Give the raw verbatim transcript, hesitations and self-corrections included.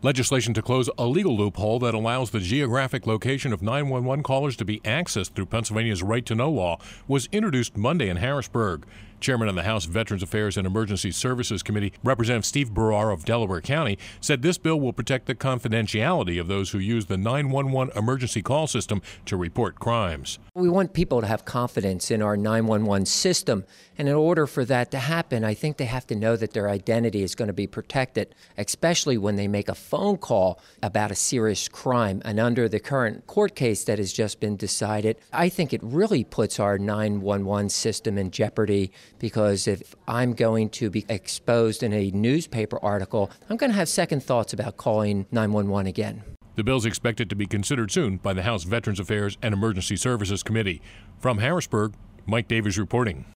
Legislation to close a legal loophole that allows the geographic location of nine one one callers to be accessed through Pennsylvania's Right to Know law was introduced Monday in Harrisburg. Chairman of the House Veterans Affairs and Emergency Services Committee, Representative Steve Burrar of Delaware County, said this bill will protect the confidentiality of those who use the nine one one emergency call system to report crimes. We want people to have confidence in our nine one one system, and in order for that to happen, I think they have to know that their identity is going to be protected, especially when they make a phone call about a serious crime. And under the current court case that has just been decided, I think it really puts our nine one one system in jeopardy, because if I'm going to be exposed in a newspaper article, I'm going to have second thoughts about calling nine one one again. The bill is expected to be considered soon by the House Veterans Affairs and Emergency Services Committee. From Harrisburg, Mike Davies reporting.